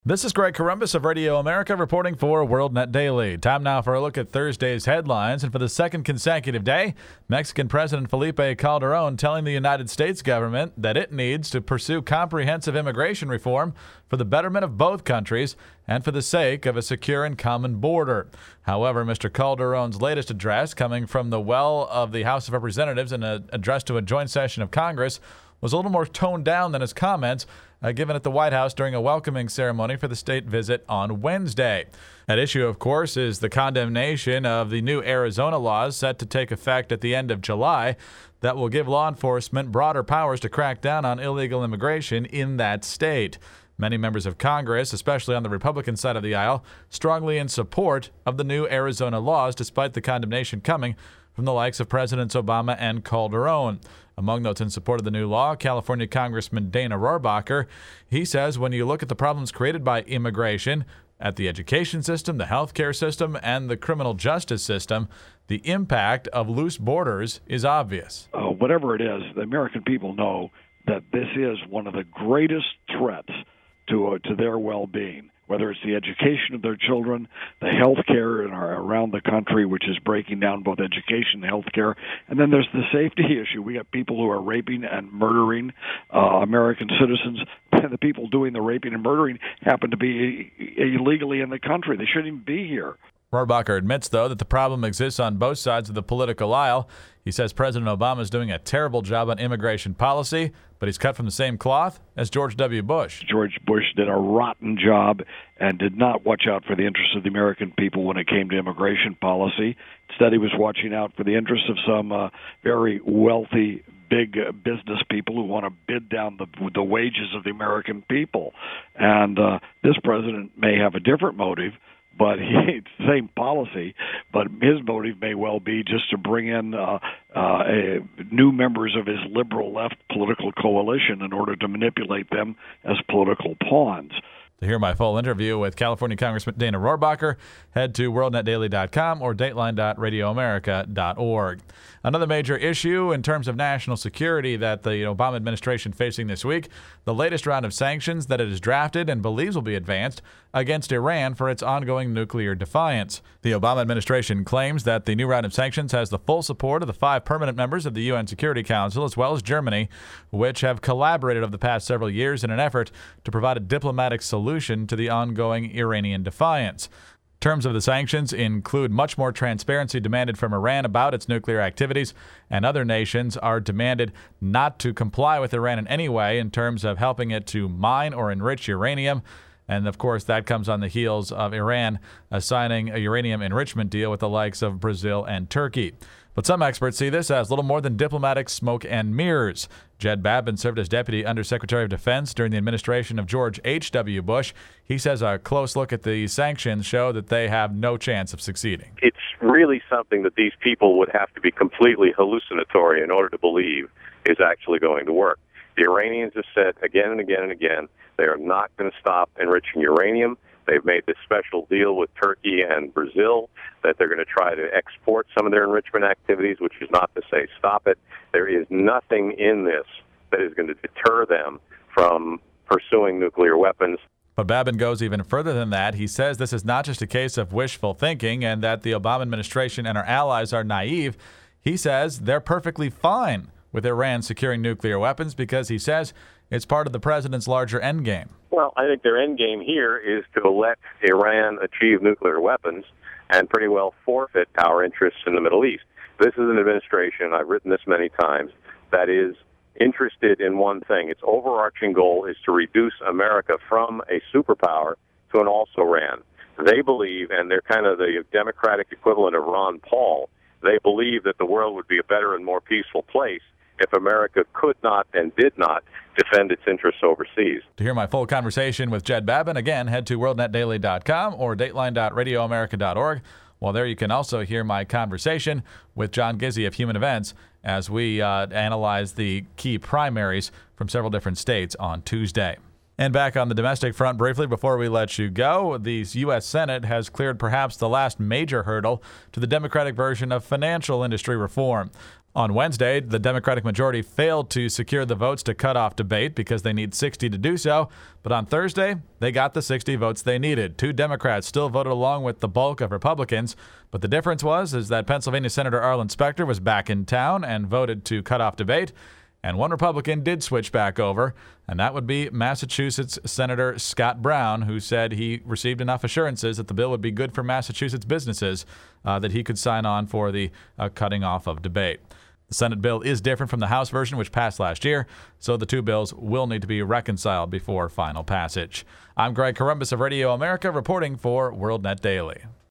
This is Greg Columbus of Radio America reporting for WorldNet Daily. Time now for a look at Thursday's headlines. And for the second consecutive day, Mexican President Felipe Calderón telling the United States government that it needs to pursue comprehensive immigration reform for the betterment of both countries and for the sake of a secure and common border. However, Mr. Calderón's latest address, coming from the well of the House of Representatives in an address to a joint session of Congress, was a little more toned down than his comments given at the White House during a welcoming ceremony for the state visit on Wednesday. At issue, of course, is the condemnation of the new Arizona laws set to take effect at the end of July that will give law enforcement broader powers to crack down on illegal immigration in that state. Many members of Congress, especially on the Republican side of the aisle, strongly in support of the new Arizona laws, despite the condemnation coming from the likes of Presidents Obama and Calderón. Among those in support of the new law, California Congressman Dana Rohrabacher. He says when you look at the problems created by immigration at the education system, the healthcare system, and the criminal justice system, the impact of loose borders is obvious. Whatever it is, the American people know that this is one of the greatest threats to their well-being, whether it's the education of their children, the health care around the country, which is breaking down both education and health care, and then there's the safety issue. We got people who are raping and murdering American citizens, and the people doing the raping and murdering happen to be illegally in the country. They shouldn't even be here. Rohrabacher admits, though, that the problem exists on both sides of the political aisle. He says President Obama is doing a terrible job on immigration policy, but he's cut from the same cloth as George W. Bush. George Bush did a rotten job and did not watch out for the interests of the American people when it came to immigration policy. Instead, he was watching out for the interests of some very wealthy big business people who want to bid down the wages of the American people. And this president may have a different motive, but it's the same policy, but his motive may well be just to bring in new members of his liberal left political coalition in order to manipulate them as political pawns. To hear my full interview with California Congressman Dana Rohrabacher, head to WorldNetDaily.com or Dateline.RadioAmerica.org. Another major issue in terms of national security that the Obama administration facing this week, the latest round of sanctions that it has drafted and believes will be advanced against Iran for its ongoing nuclear defiance. The Obama administration claims that the new round of sanctions has the full support of the 5 permanent members of the UN Security Council, as well as Germany, which have collaborated over the past several years in an effort to provide a diplomatic solution to the ongoing Iranian defiance. Terms of the sanctions include much more transparency demanded from Iran about its nuclear activities, and other nations are demanded not to comply with Iran in any way in terms of helping it to mine or enrich uranium. And, of course, that comes on the heels of Iran signing a uranium enrichment deal with the likes of Brazil and Turkey. But some experts see this as little more than diplomatic smoke and mirrors. Jed Babin served as Deputy Undersecretary of Defense during the administration of George H.W. Bush. He says a close look at the sanctions show that they have no chance of succeeding. It's really something that these people would have to be completely hallucinatory in order to believe is actually going to work. The Iranians have said again and again and again they are not going to stop enriching uranium. They've made this special deal with Turkey and Brazil that they're going to try to export some of their enrichment activities, which is not to say stop it. There is nothing in this that is going to deter them from pursuing nuclear weapons. But Babin goes even further than that. He says this is not just a case of wishful thinking and that the Obama administration and our allies are naive. He says they're perfectly fine with Iran securing nuclear weapons because he says it's part of the president's larger endgame. Well, I think their endgame here is to let Iran achieve nuclear weapons and pretty well forfeit our interests in the Middle East. This is an administration, I've written this many times, that is interested in one thing. Its overarching goal is to reduce America from a superpower to an also-ran. They believe, and they're kind of the Democratic equivalent of Ron Paul, they believe that the world would be a better and more peaceful place if America could not and did not defend its interests overseas. To hear my full conversation with Jed Babin, again, head to WorldNetDaily.com or Dateline.RadioAmerica.org. While there, you can also hear my conversation with John Gizzi of Human Events as we analyze the key primaries from several different states on Tuesday. And back on the domestic front briefly before we let you go, the U.S. Senate has cleared perhaps the last major hurdle to the Democratic version of financial industry reform. On Wednesday, the Democratic majority failed to secure the votes to cut off debate because they need 60 to do so. But on Thursday, they got the 60 votes they needed. 2 Democrats still voted along with the bulk of Republicans. But the difference is that Pennsylvania Senator Arlen Specter was back in town and voted to cut off debate. And 1 Republican did switch back over, and that would be Massachusetts Senator Scott Brown, who said he received enough assurances that the bill would be good for Massachusetts businesses that he could sign on for the cutting off of debate. The Senate bill is different from the House version, which passed last year, so the 2 bills will need to be reconciled before final passage. I'm Greg Corombos of Radio America, reporting for WorldNet Daily.